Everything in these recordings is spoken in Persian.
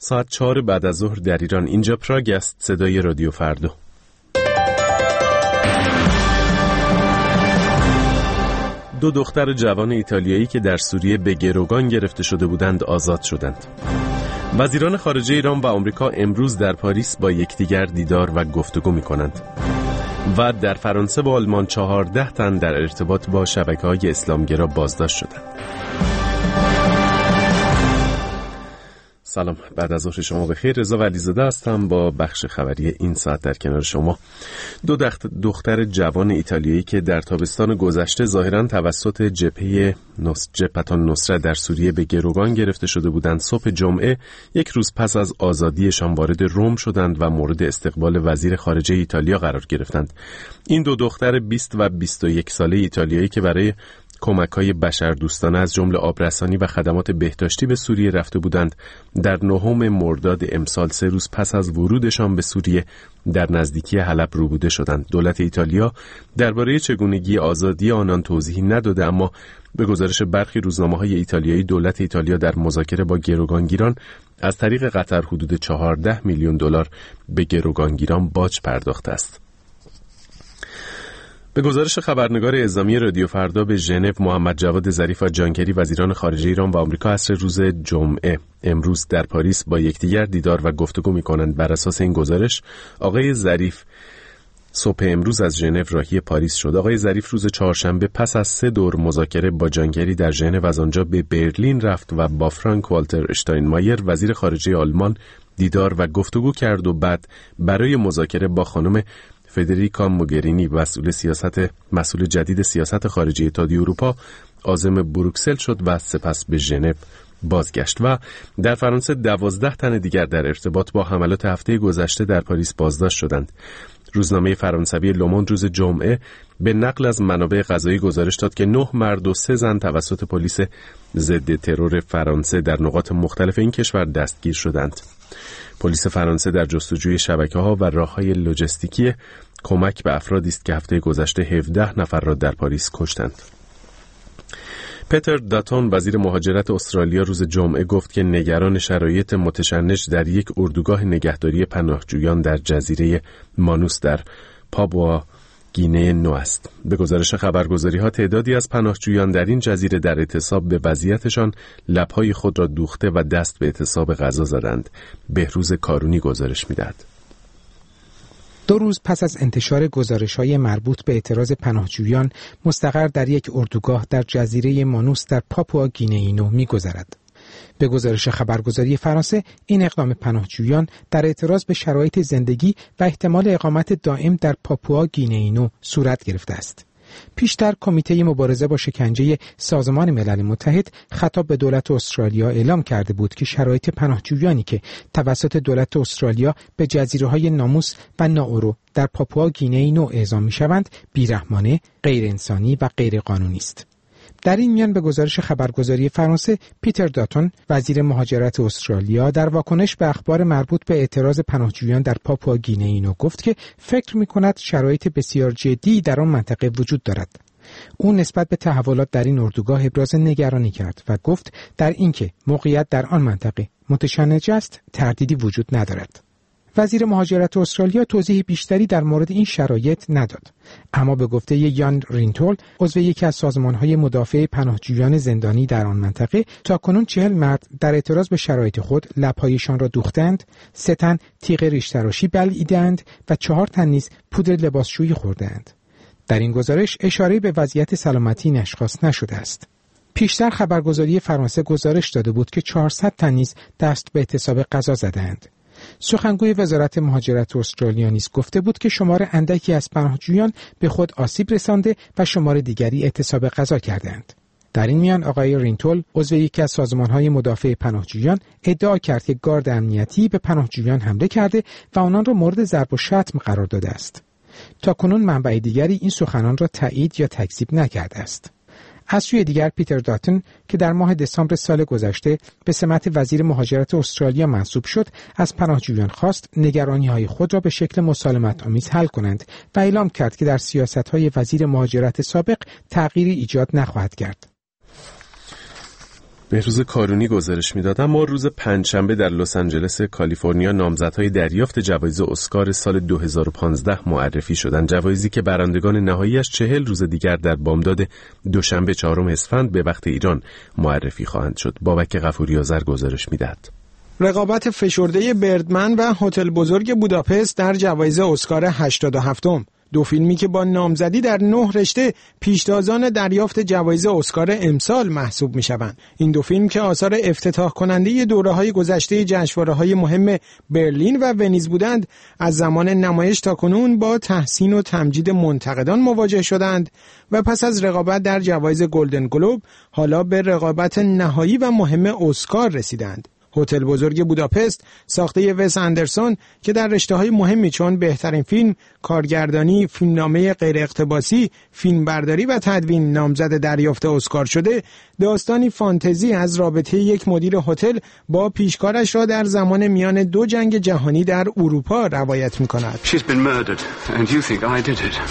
ساعت 4 بعد از ظهر در ایران. اینجا پراگ است. صدای رادیو فردا. دو دختر جوان ایتالیایی که در سوریه به گروگان گرفته شده بودند آزاد شدند. وزیران خارجه ایران و آمریکا امروز در پاریس با یکدیگر دیدار و گفتگو می‌کنند. و در فرانسه و آلمان 14 تن در ارتباط با شبکه‌های اسلامگرا بازداشت شدند. سلام، بعد از ظهر شما بخیر. رضا ولیزاده هستم با بخش خبری این ساعت در کنار شما. دو دختر جوان ایتالیایی که در تابستان گذشته ظاهراً توسط جبهتان نصرت در سوریه به گروگان گرفته شده بودند، صبح جمعه یک روز پس از آزادیشان وارد روم شدند و مورد استقبال وزیر خارجه ایتالیا قرار گرفتند. این دو دختر 20 و 21 ساله ایتالیایی که برای کمک‌های بشردوستانه از جمله آبرسانی و خدمات بهداشتی به سوریه رفته بودند، در 9 مرداد امسال 3 روز پس از ورودشان به سوریه در نزدیکی حلب روبوده شدند. دولت ایتالیا درباره چگونگی آزادی آنان توضیحی نداده، اما به گزارش برخی روزنامه‌های ایتالیایی دولت ایتالیا در مذاکره با گروگانگیران از طریق قطر حدود 14 میلیون دلار به گروگانگیران باج پرداخته است. به گزارش خبرنگار اعزامی رادیو فردا به ژنو، محمد جواد ظریف و جان کری وزیران خارجه ایران و آمریکا عصر روز جمعه امروز در پاریس با یکدیگر دیدار و گفتگو می‌کنند. بر اساس این گزارش آقای ظریف صبح امروز از ژنو راهی پاریس شد. آقای ظریف روز چهارشنبه پس از 3 دور مذاکره با جان کری در ژنو از آنجا به برلین رفت و با فرانک والتر اشتاینمایر وزیر خارجه آلمان دیدار و گفتگو کرد و بعد برای مذاکره با خانم فدریکا موگرینی مسئول جدید سیاست خارجی اتحادیه اروپا عازم بروکسل شد و سپس به ژنو بازگشت. و در فرانسه 12 تن دیگر در ارتباط با حملات هفته گذشته در پاریس بازداشت شدند. روزنامه فرانسوی لوموند روز جمعه به نقل از منابع قضایی گزارش داد که 9 مرد و 3 زن توسط پلیس ضد ترور فرانسه در نقاط مختلف این کشور دستگیر شدند. پلیس فرانسه در جستجوی شبکه‌ها و راه‌های لوجستیکی کمک به افرادی است که هفته گذشته 17 نفر را در پاریس کشتند. پیتر داتون وزیر مهاجرت استرالیا روز جمعه گفت که نگران شرایط متشنج در یک اردوگاه نگهداری پناهجویان در جزیره مانوس در پاپوا گینه نو است. به گزارش خبرگزاری‌ها تعدادی از پناهجویان در این جزیره در اعتصاب به وضعیتشان لب‌های خود را دوخته و دست به اعتصاب غذا زدند. بهروز کارونی گزارش می‌دهد. 2 روز پس از انتشار گزارش‌های مربوط به اعتراض پناهجویان مستقر در یک اردوگاه در جزیره مانوس در پاپوا گینه نو می‌گذرد. به گزارش خبرگزاری فرانسه این اقدام پناهجویان در اعتراض به شرایط زندگی و احتمال اقامت دائم در پاپوا گینه نو صورت گرفته است. پیشتر کمیته مبارزه با شکنجه سازمان ملل متحد خطاب به دولت استرالیا اعلام کرده بود که شرایط پناهجویانی که توسط دولت استرالیا به جزیره‌های ناموس و ناورو در پاپوا گینه نو اعزام می‌شوند بیرحمانه، غیر انسانی و غیر قانونی است. در این میان به گزارش خبرگزاری فرانسه پیتر داتون وزیر مهاجرت استرالیا در واکنش به اخبار مربوط به اعتراض پناهجویان در پاپوا گینه نو گفت که فکر می‌کند شرایط بسیار جدی در آن منطقه وجود دارد. او نسبت به تحولات در این اردوگاه ابراز نگرانی کرد و گفت در اینکه موقعیت در آن منطقه متشنج است تردیدی وجود ندارد. وزیر مهاجرت استرالیا توضیح بیشتری در مورد این شرایط نداد، اما به گفته یان رینتول عضو یکی از سازمان‌های مدافع پناهجویان زندانی در آن منطقه تاکنون 40 مرد در اعتراض به شرایط خود لب‌هایشان را دوختند، 3 تن تیغ ریش‌تراشی بلعیدند و 4 تن نیز پودر لباسشویی خوردند. در این گزارش اشاره به وضعیت سلامتی این اشخاص نشده است. پیشتر خبرگزاری فرانسه گزارش داده بود که 400 تن نیز دست به اعتصاب غذا زدند. سخنگوی وزارت مهاجرت استرالیا نیز گفته بود که شمار اندکی از پناهجویان به خود آسیب رسانده و شمار دیگری اعتصاب غذا کردند. در این میان آقای رینتول عضو یکی از سازمان‌های مدافع پناهجویان ادعا کرد که گارد امنیتی به پناهجویان حمله کرده و آنان را مورد ضرب و شتم قرار داده است. تاکنون منبع دیگری این سخنان را تایید یا تکذیب نکرده است. از سوی دیگر پیتر داتون که در ماه دسامبر سال گذشته به سمت وزیر مهاجرت استرالیا منصوب شد، از پناهجویان خواست نگرانی‌های خود را به شکل مسالمت‌آمیز حل کنند و اعلام کرد که در سیاست‌های وزیر مهاجرت سابق تغییری ایجاد نخواهد کرد. بهروز کارونی گزارش میداد. اما روز پنجشنبه در لس آنجلس کالیفرنیا نامزدهای دریافت جوایز اسکار سال 2015 معرفی شدند. جوایزی که برندگان نهاییش 40 روز دیگر در بامداد دوشنبه 4 اسفند به وقت ایران معرفی خواهند شد. بابک غفوری‌آذر گزارش میدهد. رقابت فشرده بردمن و هتل بزرگ بوداپست در جوایز اسکار 87م. دو فیلمی که با نامزدی در 9 رشته پیشتازان دریافت جوایز اسکار امسال محسوب می‌شوند. این دو فیلم که آثار افتتاح کننده دوره‌های گذشته جشنواره‌های مهم برلین و ونیز بودند، از زمان نمایش تا کنون با تحسین و تمجید منتقدان مواجه شدند و پس از رقابت در جوایز گلدن گلوب حالا به رقابت نهایی و مهم اسکار رسیدند. هتل بزرگ بوداپست ساخته وس اندرسون که در رشته‌های مهمی چون بهترین فیلم، کارگردانی، فیلمنامه غیر اقتباسی، فیلمبرداری و تدوین نامزد دریافت اسکار شده، داستانی فانتزی از رابطه یک مدیر هتل با پیشکارش را در زمان میان دو جنگ جهانی در اروپا روایت می‌کند. She's been murdered and you think I did it.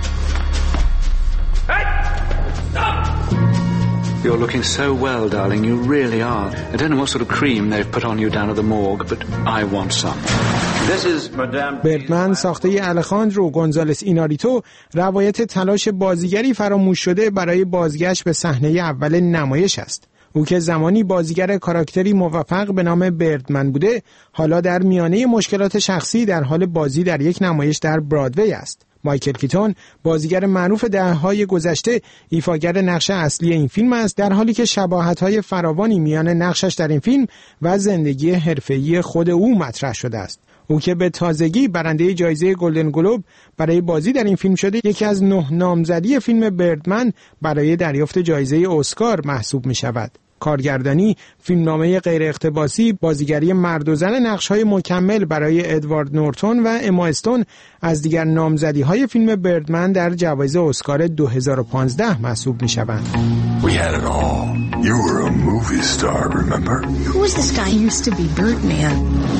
You're looking so well, darling. You really are. I don't know what sort of cream they've put on you down at the morgue, but I want some. This is Madame. بردمن ساخته الخاندرو گونزالس ایناریتو روایت تلاش بازیگری فراموش شده برای بازگشت به صحنه اول نمایش است. او که زمانی بازیگر کاراکتری موفق به نام بردمن بوده، حالا در میانه مشکلات شخصی در حال بازی در یک نمایش در برادوی است. مایکل کیتون بازیگر معروف دهه‌های گذشته ایفاگر نقش اصلی این فیلم است، در حالی که شباهت‌های فراوانی میان نقشش در این فیلم و زندگی حرفه‌ای خود او مطرح شده است. او که به تازگی برنده جایزه گلدن گلوب برای بازی در این فیلم شده، یکی از 9 نامزدی فیلم بردمن برای دریافت جایزه اسکار محسوب می‌شود. کارگردانی، فیلمنامه غیر اقتباسی، بازیگری مرد و زن نقش‌های مکمل برای ادوارد نورتون و اما استون از دیگر نامزدی‌های فیلم بردمن در جوایز اسکار 2015 محسوب می‌شوند. We had it all. You were a movie star, remember? Who was this guy? He used to be Birdman.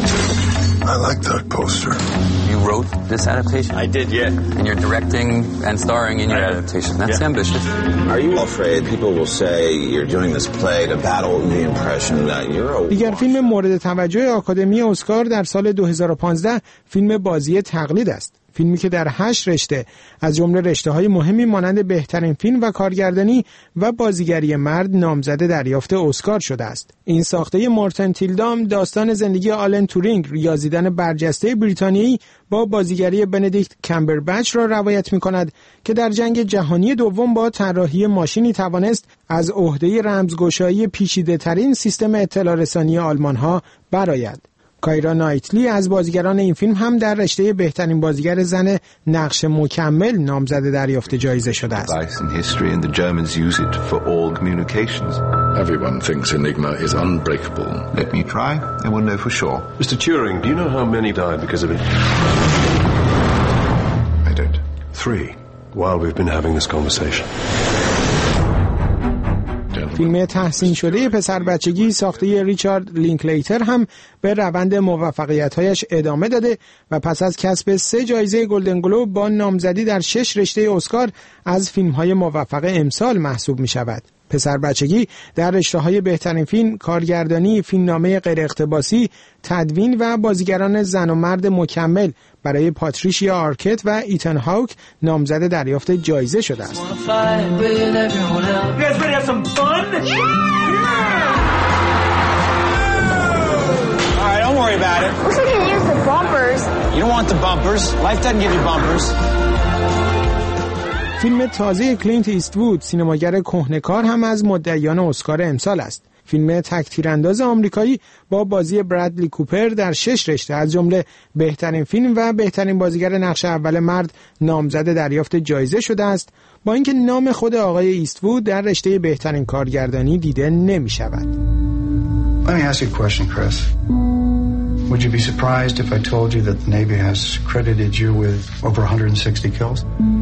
I like that poster. You wrote this adaptation? I did, yeah. And you're directing and starring in your adaptation. That's ambitious. Are you afraid people will say you're doing this play to battle the impression that you're a... دیگر فیلم مورد توجه آکادمی اسکار در سال 2015 فیلم بازی تقلید است. فیلمی که در 8 رشته از جمله رشته‌های مهمی مانند بهترین فیلم و کارگردانی و بازیگری مرد نامزد دریافت اسکار شده است. این ساخته مورتن تیلدام داستان زندگی آلن تورینگ، ریاضیدان برجسته بریتانیایی با بازیگری بندیکت کامبربچ را روایت می‌کند که در جنگ جهانی دوم با طراحی ماشینی توانست از عهده رمزگشایی پیچیده‌ترین سیستم اطلاع رسانی آلمان‌ها برآید. کایرا نایتلی از بازیگران این فیلم هم در رشته بهترین بازیگر زن نقش مکمل نامزد دریافت جایزه شده است. Everyone thinks Enigma is unbreakable. Let me try and we'll know for sure. Mr. Turing, do you know how many died because of it? I don't. 3, while we've been having this conversation. فیلم تحسین شده پسر بچگی ساخته ریچارد لینکلیتر هم به روند موفقیت‌هایش ادامه داده و پس از کسب 3 جایزه گلدن گلوب با نامزدی در 6 رشته اسکار از فیلم‌های موفق امسال محسوب می‌شود. پسر بچگی در رشته‌های بهترین فیلم، کارگردانی، فیلمنامه غیر اقتباسی، تدوین و بازیگران زن و مرد مکمل برای پاتریشیا آرکت و ایتن هاوک نامزد دریافت جایزه شده است. Don't worry about it. Looks like you used the bumpers. You don't want the bumpers. Life doesn't give you bumpers. فیلم تازه کلینت ایستوود، سینماگر کهنه‌کار، هم از مدعیان اسکار امسال است. فیلم تک تیرانداز آمریکایی با بازی برادلی کوپر در 6 رشته از جمله بهترین فیلم و بهترین بازیگر نقش اول مرد نامزد دریافت جایزه شده است، با اینکه نام خود آقای ایستوود در رشته بهترین کارگردانی دیده نمی شود. Let me ask you a question, Chris. Would you be surprised if I told you that the Navy has credited you with over 160 kills?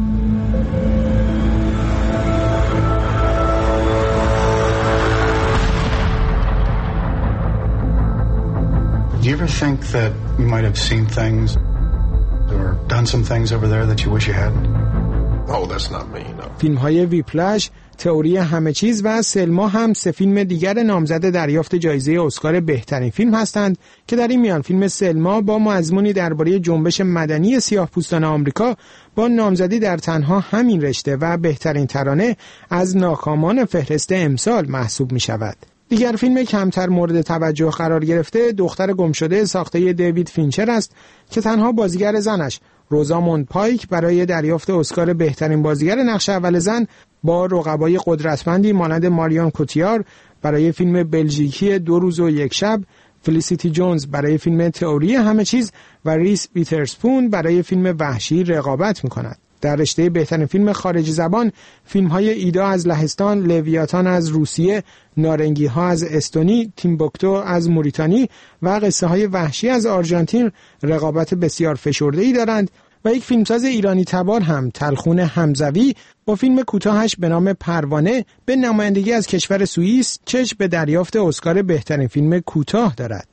Do you ever think that you might have seen things or done some things over there that you wish you hadn't? Oh, that's not me, no. فیلم‌های ویپلش، تئوری همه چیز و سلما هم سه فیلم دیگر نامزد دریافت جایزه اسکار بهترین فیلم هستند که در این میان فیلم سلما با مضمونی درباره جنبش مدنی سیاه‌پوستان آمریکا با نامزدی در تنها همین رشته و بهترین ترانه از ناکامان فهرست امسال محسوب می شود. دیگر فیلم کمتر مورد توجه قرار گرفته دختر گمشده ساخته دیوید فینچر است که تنها بازیگر زنش روزاموند پایک برای دریافت اسکار بهترین بازیگر نقش اول زن با رقبای قدرتمندی مانند ماریون کوتیار برای فیلم بلژیکی 2 روز و 1 شب، فلیسیتی جونز برای فیلم تئوری همه چیز و ریس ویترسپون برای فیلم وحشی رقابت می‌کند. در رشته بهترین فیلم خارجی زبان، فیلم‌های ایدا از لهستان، لویاتان از روسیه، نارنگی‌ها از استونی، تیمبوکتو از موریتانی و قصه‌های وحشی از آرژانتین رقابت بسیار فشرده‌ای دارند و یک فیلمساز ایرانی تبار هم تلخون حمزوی با فیلم کوتاهش به نام پروانه به نمایندگی از کشور سوئیس چشم به دریافت اسکار بهترین فیلم کوتاه دارد.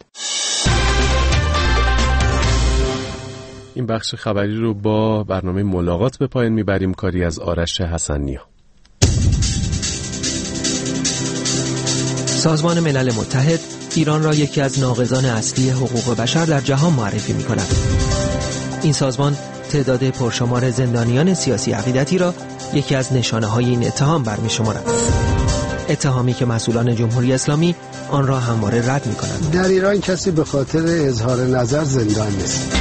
این بخش خبری رو با برنامه ملاقات به پایان میبریم. کاری از آرش حسنیا. سازمان ملل متحد ایران را یکی از ناقضان اصلی حقوق بشر در جهان معرفی می‌کند. این سازمان تعداد پرشمار زندانیان سیاسی عقیدتی را یکی از نشانه‌های این اتهام برمی‌شمارد. اتهامی که مسئولان جمهوری اسلامی آن را همواره رد می‌کنند. در ایران کسی به خاطر اظهار نظر زندان نیست.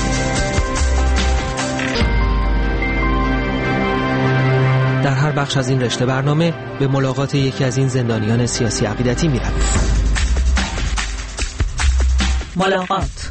در هر بخش از این رشته برنامه به ملاقات یکی از این زندانیان سیاسی عقیدتی می‌رویم. ملاقات.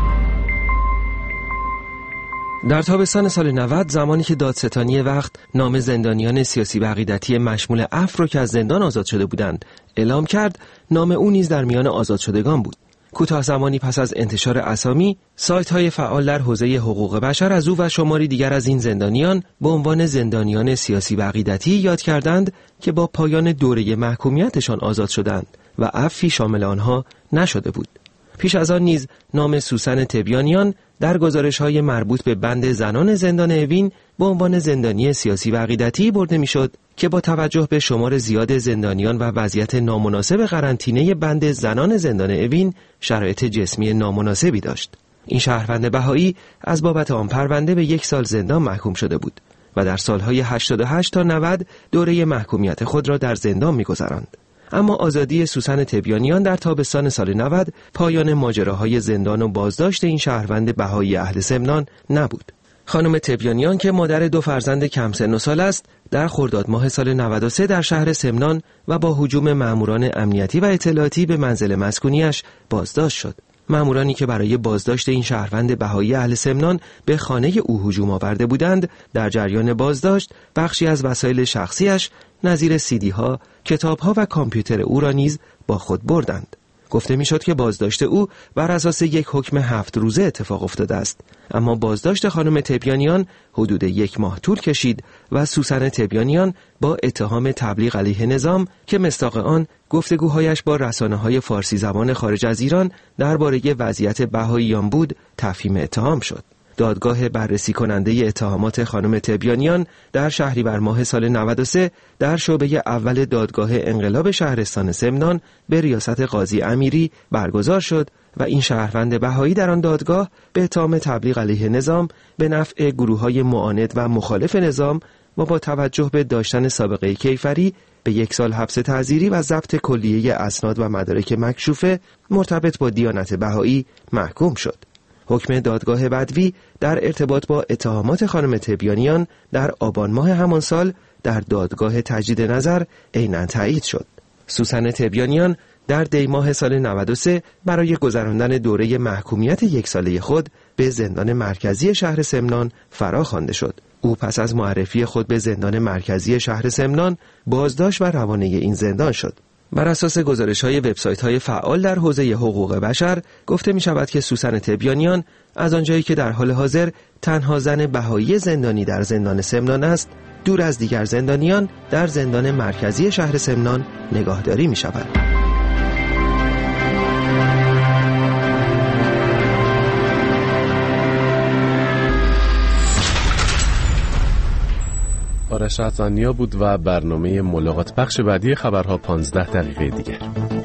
در تابستان سال 90 زمانی که دادستانی وقت نام زندانیان سیاسی و عقیدتی مشمول افرو که از زندان آزاد شده بودند اعلام کرد، نام او نیز در میان آزاد شدگان بود. کوتاه زمانی پس از انتشار اسامی، سایت‌های فعال در حوزه حقوق بشر از او و شماری دیگر از این زندانیان به عنوان زندانیان سیاسی و عقیدتی یاد کردند که با پایان دوره محکومیتشان آزاد شدند و عفوی شامل آنها نشده بود. پیش از آن نیز نام سوسن تبیانیان در گزارش‌های مربوط به بند زنان زندان اوین به عنوان زندانی سیاسی و عقیدتی برده می‌شد که با توجه به شمار زیاد زندانیان و وضعیت نامناسب قرنطینه بند زنان زندان اوین شرایط جسمی نامناسبی داشت. این شهروند بهایی از بابت آن پرونده به 1 سال زندان محکوم شده بود و در سالهای 88 تا 90 دوره محکومیت خود را در زندان می‌گذراند. اما آزادی سوسن تبیانیان در تابستان سال 90 پایان ماجراهای زندان و بازداشت این شهروند بهایی اهل سمنان نبود. خانم تبیانیان که مادر 2 فرزند کم سن و سال است، در خرداد ماه سال 93 در شهر سمنان و با هجوم ماموران امنیتی و اطلاعاتی به منزل مسکونیش بازداشت شد. مامورانی که برای بازداشت این شهروند بهایی اهل سمنان به خانه او هجوم آورده بودند، در جریان بازداشت بخشی از وسایل شخصیش نظیر CD-ها، کتاب‌ها و کامپیوتر او را نیز با خود بردند. گفته می‌شد که بازداشت او بر اساس یک حکم 7 روزه اتفاق افتاده است، اما بازداشت خانم تبیانیان حدود 1 ماه طول کشید و سوسن تبیانیان با اتهام تبلیغ علیه نظام که مصداق آن گفتگوهایش با رسانه‌های فارسی زبان خارج از ایران درباره وضعیت بهائیان بود، تفهیم اتهام شد. دادگاه بررسی کننده اتهامات خانم تبیانیان در شهریور ماه سال 93 در شعبه اول دادگاه انقلاب شهرستان سمنان به ریاست قاضی امیری برگزار شد و این شهروند بهایی در آن دادگاه به اتهام تبلیغ علیه نظام به نفع گروه‌های معاند و مخالف نظام و با توجه به داشتن سابقه کیفری به 1 سال حبس تعزیری و ضبط کلیه اسناد و مدارک مکشوفه مرتبط با دیانت بهایی محکوم شد. حکم دادگاه بدوی در ارتباط با اتهامات خانم تبیانیان در آبان ماه همان سال در دادگاه تجدید نظر عیناً تایید شد. سوسن تبیانیان در دی ماه سال 93 برای گذراندن دوره محکومیت 1 ساله خود به زندان مرکزی شهر سمنان فرا خوانده شد. او پس از معرفی خود به زندان مرکزی شهر سمنان بازداشت و روانه این زندان شد. بر اساس گزارش‌های وبسایت‌های فعال در حوزه حقوق بشر گفته می‌شود که سوسن تبیانیان از آنجایی که در حال حاضر تنها زن بهایی زندانی در زندان سمنان است، دور از دیگر زندانیان در زندان مرکزی شهر سمنان نگاهداری می‌شود. آرش رشاد زانیا بود و برنامه ملاقات بخش بعدی خبرها 15 دقیقه دیگر.